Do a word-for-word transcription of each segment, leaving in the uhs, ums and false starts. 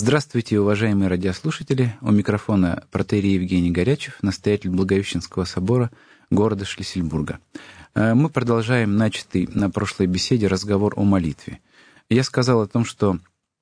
Здравствуйте, уважаемые радиослушатели. У микрофона протоиерей Евгений Горячев, настоятель Благовещенского собора города Шлиссельбурга. Мы продолжаем начатый на прошлой беседе разговор о молитве. Я сказал о том, что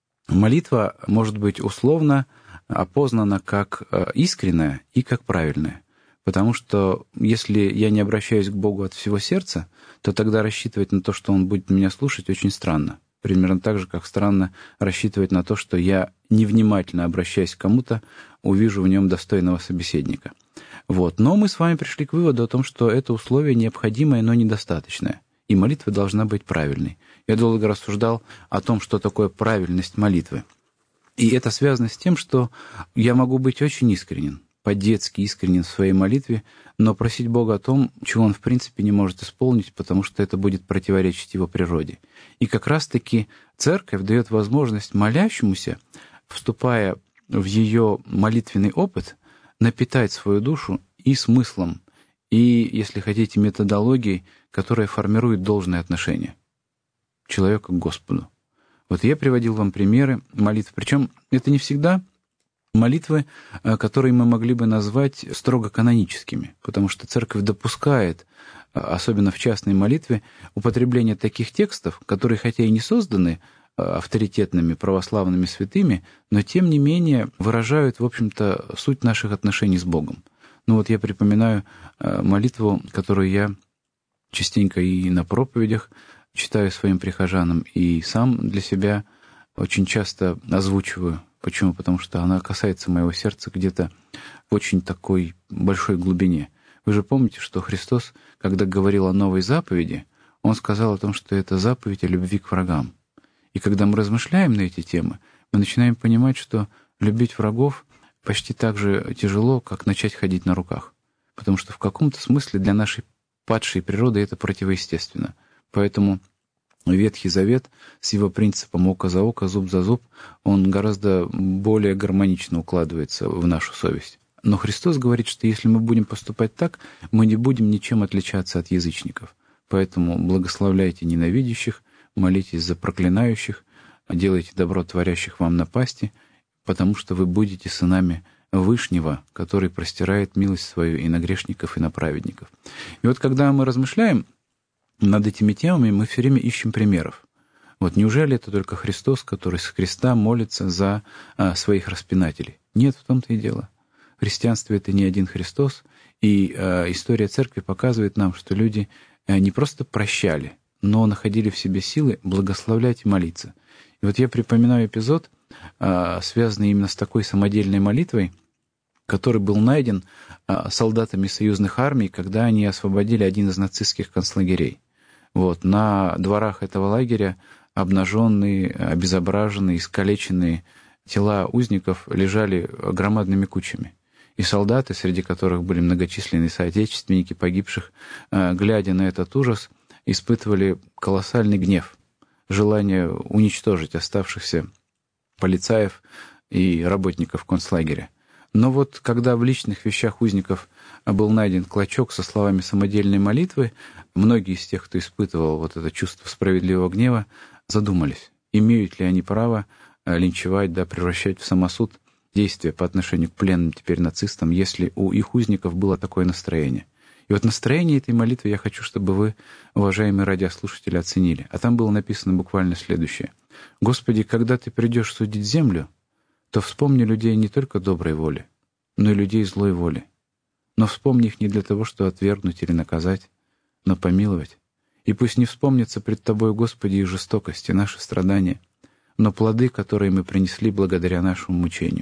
молитва может быть условно опознана как искренняя и как правильная. Потому что если я не обращаюсь к Богу от всего сердца, то тогда рассчитывать на то, что Он будет меня слушать, очень странно. Примерно так же, как странно рассчитывать на то, что я, невнимательно обращаясь к кому-то, увижу в нем достойного собеседника. Вот. Но мы с вами пришли к выводу о том, что это условие необходимое, но недостаточное. И молитва должна быть правильной. Я долго рассуждал о том, что такое правильность молитвы. И это связано с тем, что я могу быть очень искренен, по-детски искренен в своей молитве, но просить Бога о том, чего Он в принципе не может исполнить, потому что это будет противоречить Его природе. И как раз-таки Церковь дает возможность молящемуся, вступая в ее молитвенный опыт, напитать свою душу и смыслом, и, если хотите, методологией, которая формирует должное отношение человека к Господу. Вот я приводил вам примеры молитв, причем это не всегда молитвы, которые мы могли бы назвать строго каноническими, потому что Церковь допускает, особенно в частной молитве, употребление таких текстов, которые, хотя и не созданы авторитетными православными святыми, но тем не менее выражают, в общем-то, суть наших отношений с Богом. Ну вот я припоминаю молитву, которую я частенько и на проповедях читаю своим прихожанам, и сам для себя очень часто озвучиваю. Почему? Потому что она касается моего сердца где-то в очень такой большой глубине. Вы же помните, что Христос, когда говорил о новой заповеди, Он сказал о том, что это заповедь о любви к врагам. И когда мы размышляем на эти темы, мы начинаем понимать, что любить врагов почти так же тяжело, как начать ходить на руках. Потому что в каком-то смысле для нашей падшей природы это противоестественно. Поэтому Ветхий Завет с его принципом око за око, зуб за зуб, он гораздо более гармонично укладывается в нашу совесть. Но Христос говорит, что если мы будем поступать так, мы не будем ничем отличаться от язычников. Поэтому благословляйте ненавидящих, молитесь за проклинающих, делайте добро творящих вам напасти, потому что вы будете сынами Вышнего, который простирает милость свою и на грешников, и на праведников. И вот когда мы размышляем над этими темами, мы все время ищем примеров. Вот неужели это только Христос, который с креста молится за а, своих распинателей? Нет, в том-то и дело. В христианстве это не один Христос, и а, история Церкви показывает нам, что люди а, не просто прощали, но находили в себе силы благословлять и молиться. И вот я припоминаю эпизод, а, связанный именно с такой самодельной молитвой, который был найден а, солдатами союзных армий, когда они освободили один из нацистских концлагерей. Вот, на дворах этого лагеря обнаженные, обезображенные, искалеченные тела узников лежали громадными кучами. И солдаты, среди которых были многочисленные соотечественники погибших, глядя на этот ужас, испытывали колоссальный гнев, желание уничтожить оставшихся полицаев и работников концлагеря. Но вот когда в личных вещах узников был найден клочок со словами самодельной молитвы, многие из тех, кто испытывал вот это чувство справедливого гнева, задумались, имеют ли они право линчевать, да, превращать в самосуд действия по отношению к пленным теперь нацистам, если у их узников было такое настроение. И вот настроение этой молитвы я хочу, чтобы вы, уважаемые радиослушатели, оценили. А там было написано буквально следующее. «Господи, когда Ты придешь судить землю, то вспомни людей не только доброй воли, но и людей злой воли. Но вспомни их не для того, чтобы отвергнуть или наказать, но помиловать. И пусть не вспомнится пред Тобой, Господи, их жестокость и наши страдания, но плоды, которые мы принесли благодаря нашему мучению.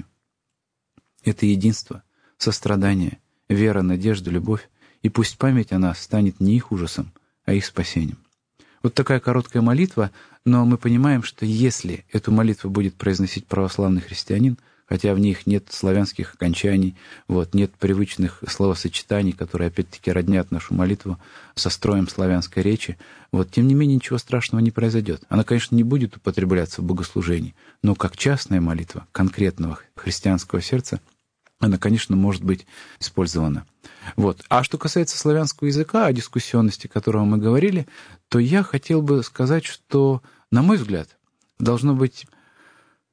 Это единство, сострадание, вера, надежда, любовь, и пусть память о нас станет не их ужасом, а их спасением». Вот такая короткая молитва, но мы понимаем, что если эту молитву будет произносить православный христианин, хотя в них нет славянских окончаний, вот, нет привычных словосочетаний, которые опять-таки роднят нашу молитву со строем славянской речи, вот, тем не менее ничего страшного не произойдет. Она, конечно, не будет употребляться в богослужении, но как частная молитва конкретного христианского сердца, она, конечно, может быть использована. Вот. А что касается славянского языка, о дискуссионности которого мы говорили, то я хотел бы сказать, что, на мой взгляд, должно быть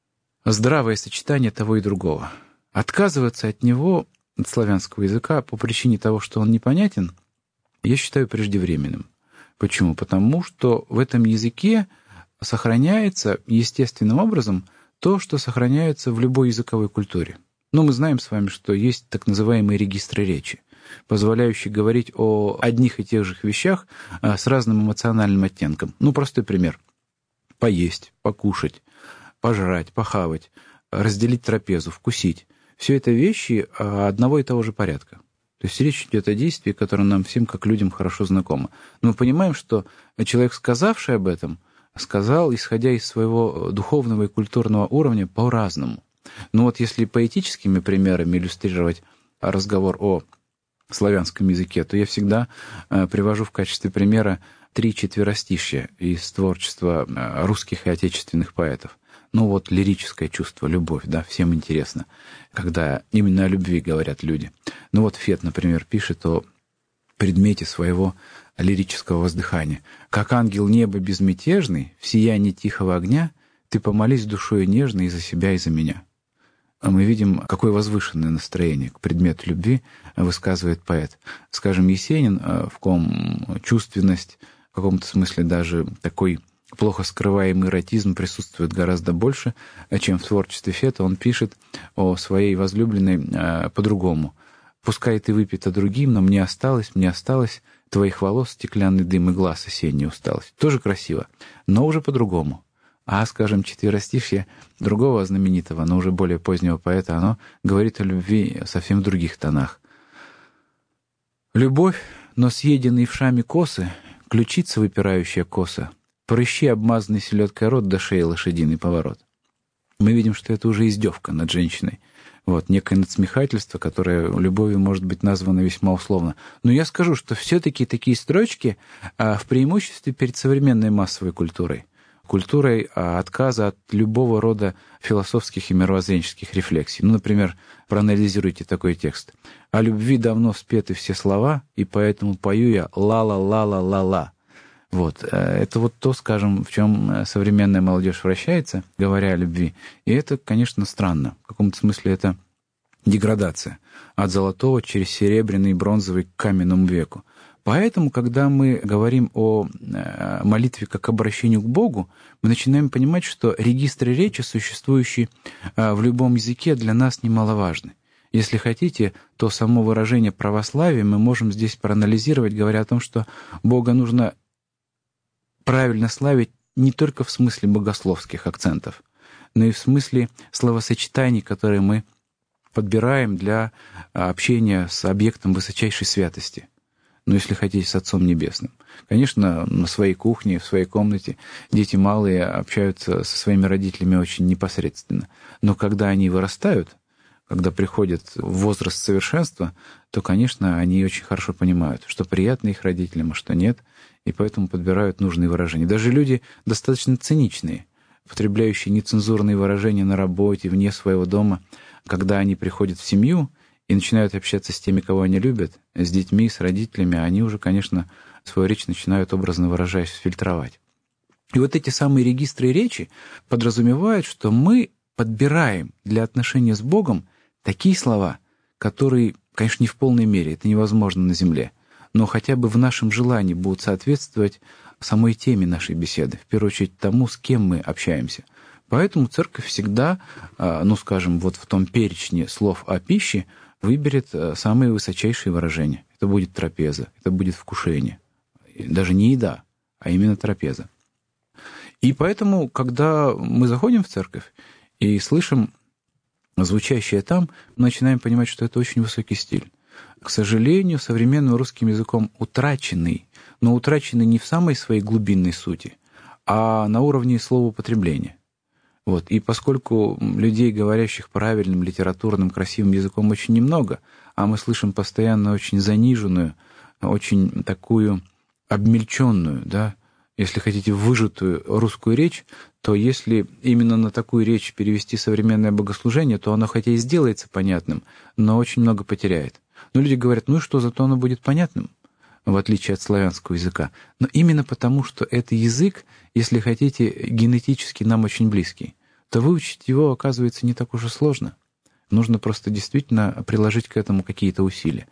здравое сочетание того и другого. Отказываться от него, от славянского языка, по причине того, что он непонятен, я считаю преждевременным. Почему? Потому что в этом языке сохраняется естественным образом то, что сохраняется в любой языковой культуре. Но мы знаем с вами, что есть так называемые регистры речи, позволяющие говорить о одних и тех же вещах с разным эмоциональным оттенком. Ну, простой пример. Поесть, покушать, пожрать, похавать, разделить трапезу, вкусить. Все это вещи одного и того же порядка. То есть речь идет о действии, которое нам всем, как людям, хорошо знакомо. Но мы понимаем, что человек, сказавший об этом, сказал, исходя из своего духовного и культурного уровня, по-разному. Но вот если поэтическими примерами иллюстрировать разговор о славянском языке, то я всегда привожу в качестве примера три четверостишья из творчества русских и отечественных поэтов. Ну вот лирическое чувство, любовь, да, всем интересно, когда именно о любви говорят люди. Ну вот Фет, например, пишет о предмете своего лирического воздыхания. «Как ангел неба безмятежный, в сиянии тихого огня, ты помолись душою нежной и за себя, и за меня». А мы видим, какое возвышенное настроение к предмету любви высказывает поэт. Скажем, Есенин, в ком чувственность, в каком-то смысле даже такой плохо скрываемый эротизм присутствует гораздо больше, чем в творчестве Фета. Он пишет о своей возлюбленной по-другому. «Пускай ты выпита другим, но мне осталось, мне осталось твоих волос стеклянный дым и глаз осенняя усталость». Тоже красиво, но уже по-другому. А, скажем, четверостишье другого знаменитого, но уже более позднего поэта, оно говорит о любви совсем в других тонах. «Любовь, но съеденные вшами косы, ключица выпирающая коса, прыщи, обмазанный селедкой рот, до шеи лошадиный поворот». Мы видим, что это уже издевка над женщиной. Вот, некое надсмехательство, которое любовью может быть названо весьма условно. Но я скажу, что все-таки такие строчки а, в преимуществе перед современной массовой культурой. Культурой а, отказа от любого рода философских и мировоззренческих рефлексий. Ну, например, проанализируйте такой текст. «О любви давно спеты все слова, и поэтому пою я ла-ла-ла-ла-ла-ла». Вот. Это вот то, скажем, в чем современная молодежь вращается, говоря о любви. И это, конечно, странно. В каком-то смысле это деградация от золотого через серебряный и бронзовый к каменному веку. Поэтому, когда мы говорим о молитве как обращению к Богу, мы начинаем понимать, что регистры речи, существующие в любом языке, для нас немаловажны. Если хотите, то само выражение православия мы можем здесь проанализировать, говоря о том, что Бога нужно правильно славить не только в смысле богословских акцентов, но и в смысле словосочетаний, которые мы подбираем для общения с объектом высочайшей святости. Ну, если хотите, с Отцом Небесным. Конечно, на своей кухне, в своей комнате дети малые общаются со своими родителями очень непосредственно. Но когда они вырастают, когда приходят в возраст совершенства, то, конечно, они очень хорошо понимают, что приятно их родителям, а что нет, и поэтому подбирают нужные выражения. Даже люди достаточно циничные, употребляющие нецензурные выражения на работе, вне своего дома, когда они приходят в семью и начинают общаться с теми, кого они любят, с детьми, с родителями, они уже, конечно, свою речь начинают, образно выражаясь, фильтровать. И вот эти самые регистры речи подразумевают, что мы подбираем для отношения с Богом такие слова, которые, конечно, не в полной мере, это невозможно на земле, но хотя бы в нашем желании будут соответствовать самой теме нашей беседы, в первую очередь тому, с кем мы общаемся. Поэтому церковь всегда, ну, скажем, вот в том перечне слов о пище выберет самые высочайшие выражения. Это будет трапеза, это будет вкушение. Даже не еда, а именно трапеза. И поэтому, когда мы заходим в церковь и слышим звучащее там, мы начинаем понимать, что это очень высокий стиль. К сожалению, современным русским языком утраченный, но утраченный не в самой своей глубинной сути, а на уровне словоупотребления. Вот. И поскольку людей, говорящих правильным, литературным, красивым языком, очень немного, а мы слышим постоянно очень заниженную, очень такую обмельченную, да, если хотите, выжатую русскую речь, то если именно на такую речь перевести современное богослужение, то оно хотя и сделается понятным, но очень много потеряет. Но люди говорят, ну и что, зато оно будет понятным, в отличие от славянского языка. Но именно потому, что это язык, если хотите, генетически нам очень близкий. то выучить его, оказывается, не так уж и сложно. Нужно просто действительно приложить к этому какие-то усилия.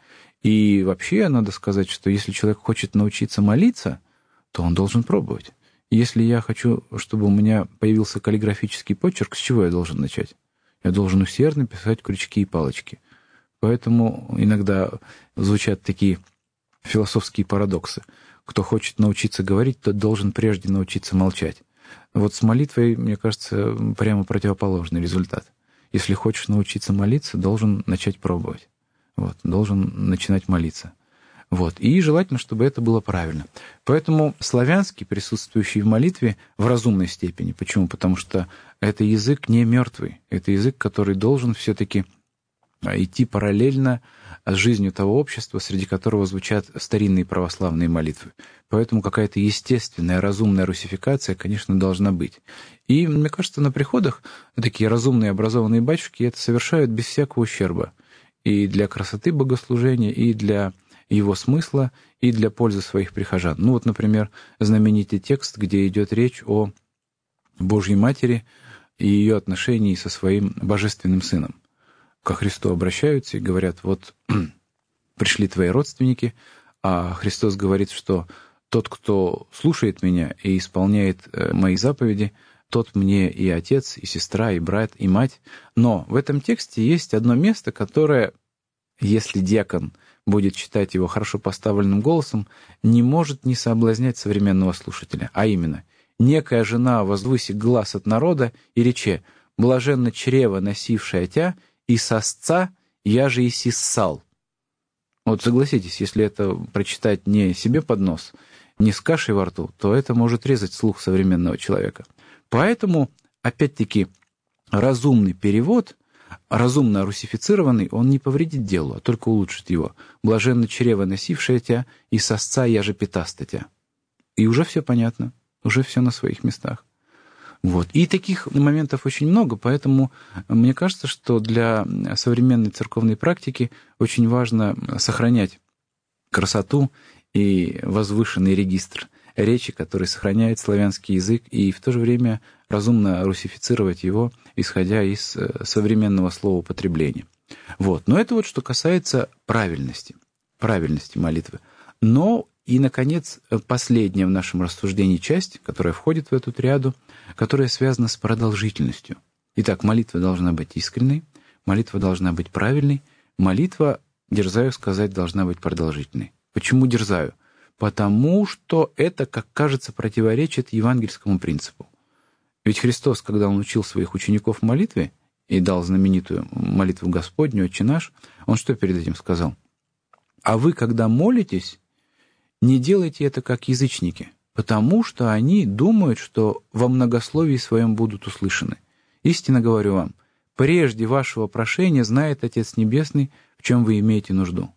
И вообще, надо сказать, что если человек хочет научиться молиться, то он должен пробовать. Если я хочу, чтобы у меня появился каллиграфический почерк, с чего я должен начать? Я должен усердно писать крючки и палочки. Поэтому иногда звучат такие философские парадоксы. Кто хочет научиться говорить, тот должен прежде научиться молчать. Вот с молитвой, мне кажется, прямо противоположный результат. Если хочешь научиться молиться, должен начать пробовать. Вот, должен начинать молиться. Вот. И желательно, чтобы это было правильно. Поэтому славянский, присутствующий в молитве, в разумной степени. Почему? Потому что это язык не мертвый. Это язык, который должен все-таки идти параллельно с жизнью того общества, среди которого звучат старинные православные молитвы. Поэтому какая-то естественная, разумная русификация, конечно, должна быть. И, мне кажется, на приходах такие разумные, образованные батюшки это совершают без всякого ущерба. И для красоты богослужения, и для его смысла, и для пользы своих прихожан. Ну вот, например, знаменитый текст, где идет речь о Божьей Матери и ее отношении со своим божественным Сыном. Ко Христу обращаются и говорят: вот пришли твои родственники, а Христос говорит, что тот, кто слушает меня и исполняет мои заповеди, тот мне и отец, и сестра, и брат, и мать. Но в этом тексте есть одно место, которое, если диакон будет читать его хорошо поставленным голосом, не может не соблазнять современного слушателя. А именно: «Некая жена возвысит глаз от народа и рече: блаженно чрево, носившее тя, и сосца я же и сиссал». Вот согласитесь, если это прочитать не себе под нос, не с кашей во рту, то это может резать слух современного человека. Поэтому, опять-таки, разумный перевод, разумно русифицированный, он не повредит делу, а только улучшит его. «Блаженно чрево, носившее тя, и сосца я же питаста тя». И уже все понятно, уже все на своих местах. Вот. И таких моментов очень много, поэтому мне кажется, что для современной церковной практики очень важно сохранять красоту и возвышенный регистр речи, который сохраняет славянский язык, и в то же время разумно русифицировать его, исходя из современного словоупотребления. Вот. Но это вот что касается правильности, правильности молитвы. Но и, наконец, последняя в нашем рассуждении часть, которая входит в эту триаду, которая связана с продолжительностью. Итак, молитва должна быть искренней, молитва должна быть правильной, молитва, дерзаю сказать, должна быть продолжительной. Почему дерзаю? Потому что это, как кажется, противоречит евангельскому принципу. Ведь Христос, когда Он учил своих учеников молитве и дал знаменитую молитву Господню, «Отче наш», Он что перед этим сказал? «А вы, когда молитесь, не делайте это, как язычники, потому что они думают, что во многословии своем будут услышаны. Истинно говорю вам, прежде вашего прошения знает Отец Небесный, в чем вы имеете нужду.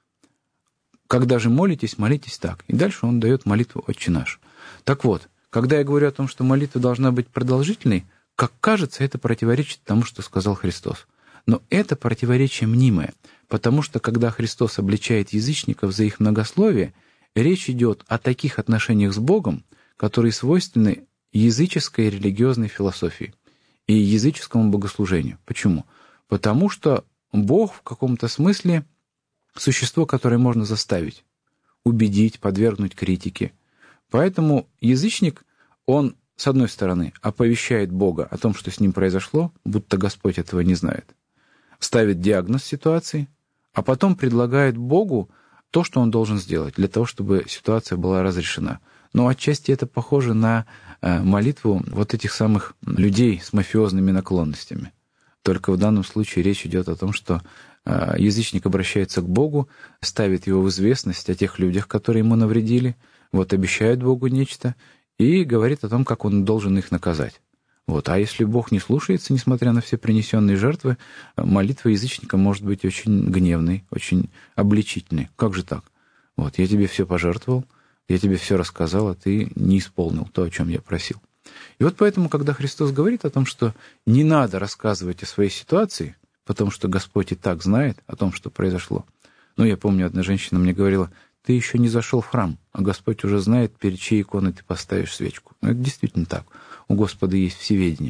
Когда же молитесь, молитесь так». И дальше он дает молитву «Отче наш». Так вот, когда я говорю о том, что молитва должна быть продолжительной, как кажется, это противоречит тому, что сказал Христос. Но это противоречие мнимое, потому что когда Христос обличает язычников за их многословие, речь идет о таких отношениях с Богом, которые свойственны языческой религиозной философии и языческому богослужению. Почему? Потому что Бог в каком-то смысле существо, которое можно заставить, убедить, подвергнуть критике. Поэтому язычник, он, с одной стороны, оповещает Бога о том, что с ним произошло, будто Господь этого не знает, ставит диагноз ситуации, а потом предлагает Богу то, что он должен сделать для того, чтобы ситуация была разрешена. Но отчасти это похоже на молитву вот этих самых людей с мафиозными наклонностями. Только в данном случае речь идет о том, что язычник обращается к Богу, ставит его в известность о тех людях, которые ему навредили, вот обещает Богу нечто и говорит о том, как он должен их наказать. Вот. А если Бог не слушается, несмотря на все принесенные жертвы, молитва язычника может быть очень гневной, очень обличительной. Как же так? Вот, я тебе все пожертвовал, я тебе все рассказал, а ты не исполнил то, о чем я просил. И вот поэтому, когда Христос говорит о том, что не надо рассказывать о своей ситуации, потому что Господь и так знает о том, что произошло. Ну, я помню, одна женщина мне говорила: ты еще не зашел в храм, а Господь уже знает, перед чьей иконой ты поставишь свечку. Ну, это действительно так. У Господа есть всеведение.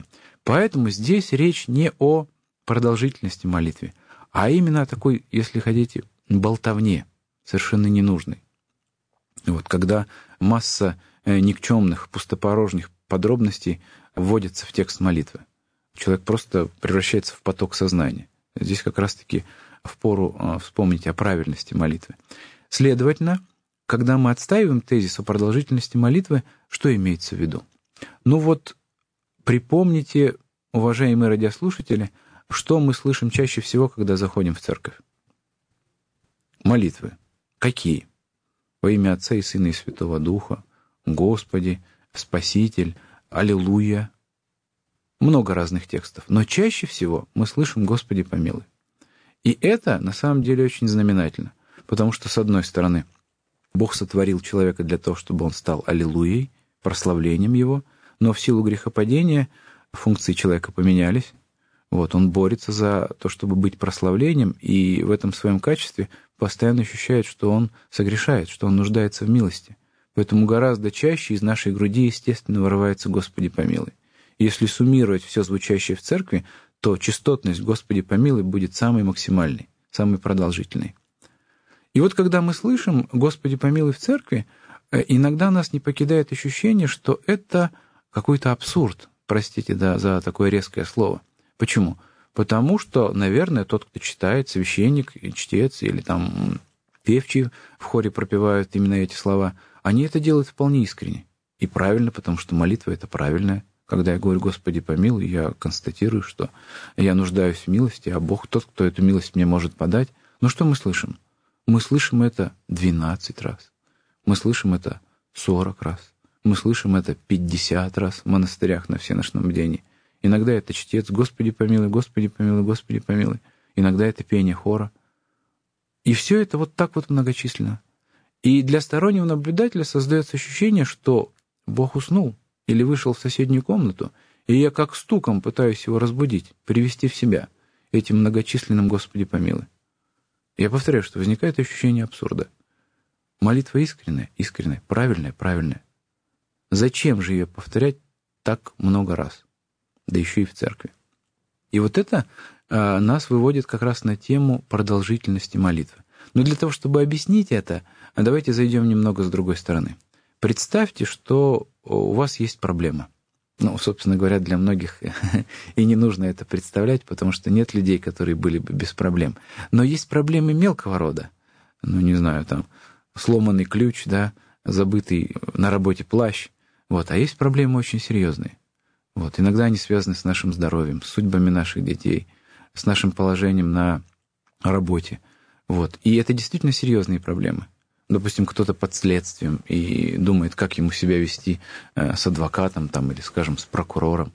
Поэтому здесь речь не о продолжительности молитвы, а именно о такой, если хотите, болтовне, совершенно ненужной. Вот, когда масса никчемных, пустопорожних подробностей вводится в текст молитвы. Человек просто превращается в поток сознания. Здесь как раз-таки впору вспомнить о правильности молитвы. Следовательно, когда мы отстаиваем тезис о продолжительности молитвы, что имеется в виду? Ну вот, припомните, уважаемые радиослушатели, что мы слышим чаще всего, когда заходим в церковь? Молитвы. Какие? Во имя Отца и Сына и Святого Духа, Господи, Спаситель, Аллилуйя. Много разных текстов. Но чаще всего мы слышим «Господи, помилуй». И это на самом деле очень знаменательно. Потому что, с одной стороны, Бог сотворил человека для того, чтобы он стал аллилуйей, прославлением его, но в силу грехопадения функции человека поменялись. Вот, он борется за то, чтобы быть прославлением, и в этом своем качестве постоянно ощущает, что он согрешает, что он нуждается в милости. Поэтому гораздо чаще из нашей груди, естественно, вырывается «Господи, помилуй». Если суммировать все звучащее в церкви, то частотность «Господи, помилуй» будет самой максимальной, самой продолжительной. И вот когда мы слышим «Господи, помилуй» в церкви, иногда нас не покидает ощущение, что это какой-то абсурд, простите да, за такое резкое слово. Почему? Потому что, наверное, тот, кто читает, священник, чтец или там певчие в хоре пропевают именно эти слова, они это делают вполне искренне. И правильно, потому что молитва — это правильная. Когда я говорю «Господи, помилуй», я констатирую, что я нуждаюсь в милости, а Бог тот, кто эту милость мне может подать. Но что мы слышим? Мы слышим это двенадцать раз. Мы слышим это сорок раз. Мы слышим это пятьдесят раз в монастырях на всеночном бдении. Иногда это чтец «Господи, помилуй, Господи, помилуй, Господи, помилуй». Иногда это пение хора. И все это вот так вот многочисленно. И для стороннего наблюдателя создается ощущение, что Бог уснул или вышел в соседнюю комнату, и я как стуком пытаюсь его разбудить, привести в себя этим многочисленным «Господи, помилуй». Я повторяю, что возникает ощущение абсурда. Молитва искренняя, искренняя, правильная, правильная. Зачем же ее повторять так много раз? Да еще и в церкви. И вот это а, нас выводит как раз на тему продолжительности молитвы. Но для того, чтобы объяснить это, давайте зайдем немного с другой стороны. Представьте, что у вас есть проблема. Ну, собственно говоря, для многих и не нужно это представлять, потому что нет людей, которые были бы без проблем. Но есть проблемы мелкого рода. Ну, не знаю, там, сломанный ключ, да, забытый на работе плащ. Вот. А есть проблемы очень серьезные. Вот. Иногда они связаны с нашим здоровьем, с судьбами наших детей, с нашим положением на работе. Вот. И это действительно серьезные проблемы. Допустим, кто-то под следствием и думает, как ему себя вести с адвокатом там, или, скажем, с прокурором.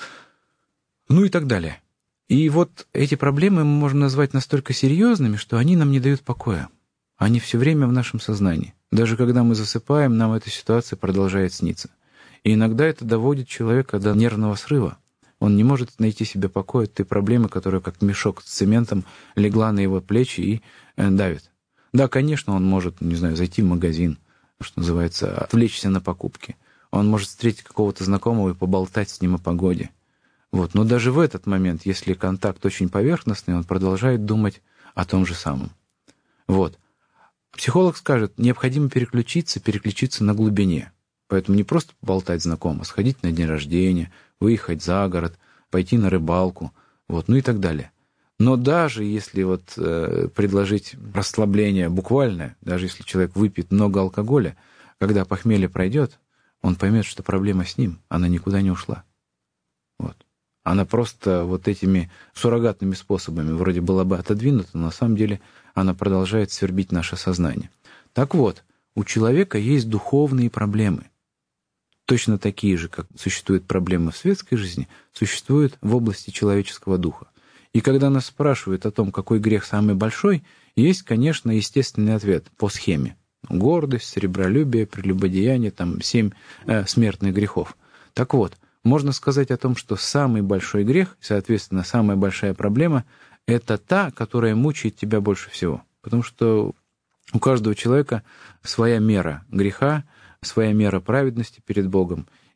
Ну и так далее. И вот эти проблемы мы можем назвать настолько серьезными, что они нам не дают покоя. Они все время в нашем сознании. Даже когда мы засыпаем, нам эта ситуация продолжает сниться. И иногда это доводит человека до нервного срыва. Он не может найти себе покоя от той проблемы, которая как мешок с цементом легла на его плечи и давит. Да, конечно, он может, не знаю, зайти в магазин, что называется, отвлечься на покупки. Он может встретить какого-то знакомого и поболтать с ним о погоде. Вот. Но даже в этот момент, если контакт очень поверхностный, он продолжает думать о том же самом. Вот. Психолог скажет, необходимо переключиться, переключиться на глубине. Поэтому не просто поболтать знакомо, сходить на день рождения, выехать за город, пойти на рыбалку, вот, ну и так далее. Но даже если вот, э, предложить расслабление буквальное, даже если человек выпьет много алкоголя, когда похмелье пройдет, он поймет, что проблема с ним, она никуда не ушла. Вот. Она просто вот этими суррогатными способами вроде была бы отодвинута, но на самом деле она продолжает свербить наше сознание. Так вот, у человека есть духовные проблемы. Точно такие же, как существуют проблемы в светской жизни, существуют в области человеческого духа. И когда нас спрашивают о том, какой грех самый большой, есть, конечно, естественный ответ по схеме. Гордость, сребролюбие, прелюбодеяние, там семь э, смертных грехов. Так вот, можно сказать о том, что самый большой грех, соответственно, самая большая проблема, это та, которая мучает тебя больше всего. Потому что у каждого человека своя мера греха, своя мера праведности перед Богом.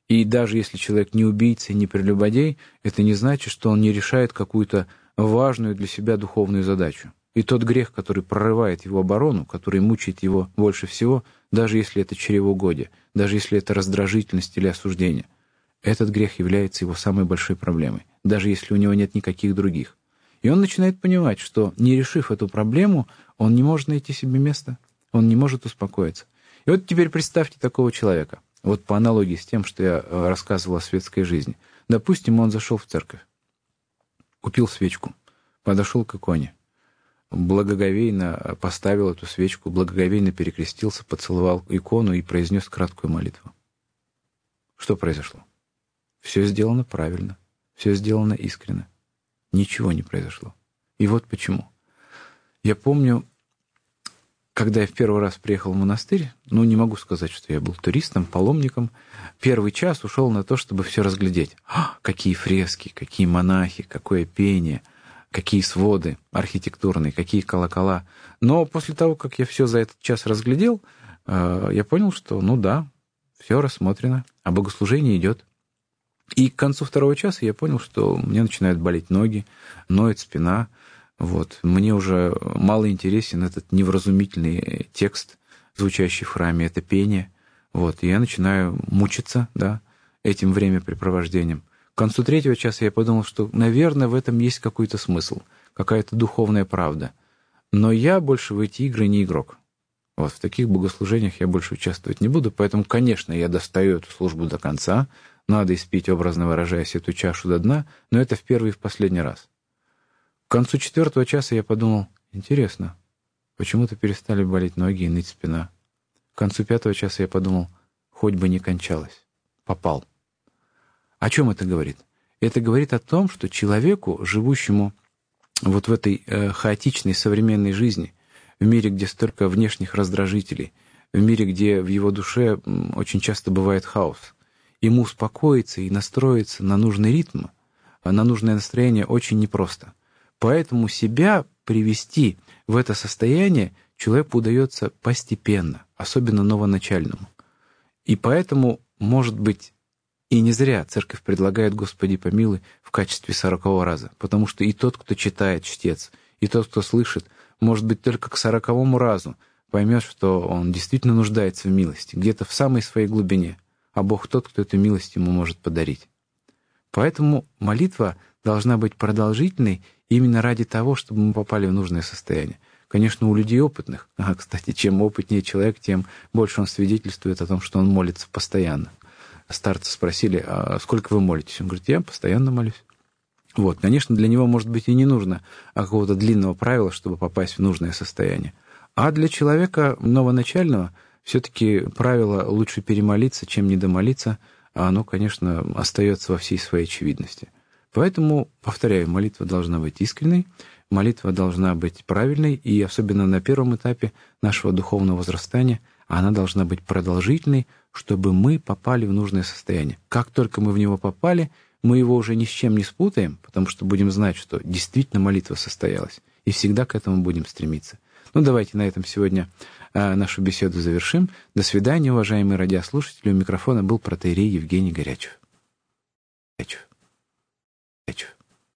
И даже если человек не убийца и не прелюбодей, это не значит, что он не решает какую-то важную для себя духовную задачу. И тот грех, который прорывает его оборону, который мучает его больше всего, даже если это чревоугодие, даже если это раздражительность или осуждение, этот грех является его самой большой проблемой, даже если у него нет никаких других. И он начинает понимать, что, не решив эту проблему, он не может найти себе места, он не может успокоиться. И вот теперь представьте такого человека. Вот по аналогии с тем, что я рассказывал о светской жизни. Допустим, он зашел в церковь, купил свечку, подошел к иконе, благоговейно поставил эту свечку, благоговейно перекрестился, поцеловал икону и произнес краткую молитву. Что произошло? Все сделано правильно, все сделано искренне. Ничего не произошло. И вот почему. Я помню, когда я в первый раз приехал в монастырь, ну, не могу сказать, что я был туристом, паломником, первый час ушел на то, чтобы все разглядеть. А, какие фрески, какие монахи, какое пение, какие своды архитектурные, какие колокола. Но после того, как я все за этот час разглядел, я понял, что, ну да, все рассмотрено, а богослужение идет. И к концу второго часа я понял, что мне начинают болеть ноги, ноет спина. Вот. Мне уже мало интересен этот невразумительный текст, звучащий в храме, это пение. Вот. И я начинаю мучиться, да, этим времяпрепровождением. К концу третьего часа я подумал, что, наверное, в этом есть какой-то смысл, какая-то духовная правда. Но я больше в эти игры не игрок. Вот. В таких богослужениях я больше участвовать не буду, поэтому, конечно, я достаю эту службу до конца, надо испить, образно выражаясь, эту чашу до дна, но это в первый и в последний раз. К концу четвертого часа я подумал, интересно, почему-то перестали болеть ноги и ныть спина. К концу пятого часа я подумал, хоть бы не кончалось. Попал. О чем это говорит? Это говорит о том, что человеку, живущему вот в этой э, хаотичной современной жизни, в мире, где столько внешних раздражителей, в мире, где в его душе очень часто бывает хаос, ему успокоиться и настроиться на нужный ритм, на нужное настроение очень непросто. Поэтому себя привести в это состояние человеку удается постепенно, особенно новоначальному. И поэтому, может быть, и не зря церковь предлагает «Господи помилуй» в качестве сорокового раза, потому что и тот, кто читает, чтец, и тот, кто слышит, может быть, только к сороковому разу поймет, что он действительно нуждается в милости, где-то в самой своей глубине, а Бог тот, кто эту милость ему может подарить. Поэтому молитва должна быть продолжительной именно ради того, чтобы мы попали в нужное состояние. Конечно, у людей опытных, а, кстати, чем опытнее человек, тем больше он свидетельствует о том, что он молится постоянно. Старцы спросили, а сколько вы молитесь? Он говорит, я постоянно молюсь. Вот, конечно, для него, может быть, и не нужно какого-то длинного правила, чтобы попасть в нужное состояние. А для человека новоначального все-таки правило «лучше перемолиться, чем недомолиться», а оно, конечно, остается во всей своей очевидности. Поэтому, повторяю, молитва должна быть искренней, молитва должна быть правильной, и особенно на первом этапе нашего духовного возрастания она должна быть продолжительной, чтобы мы попали в нужное состояние. Как только мы в него попали, мы его уже ни с чем не спутаем, потому что будем знать, что действительно молитва состоялась, и всегда к этому будем стремиться. Ну, давайте на этом сегодня а, нашу беседу завершим. До свидания, уважаемые радиослушатели. У микрофона был протоиерей Евгений Горячев. Горячев. Горячев.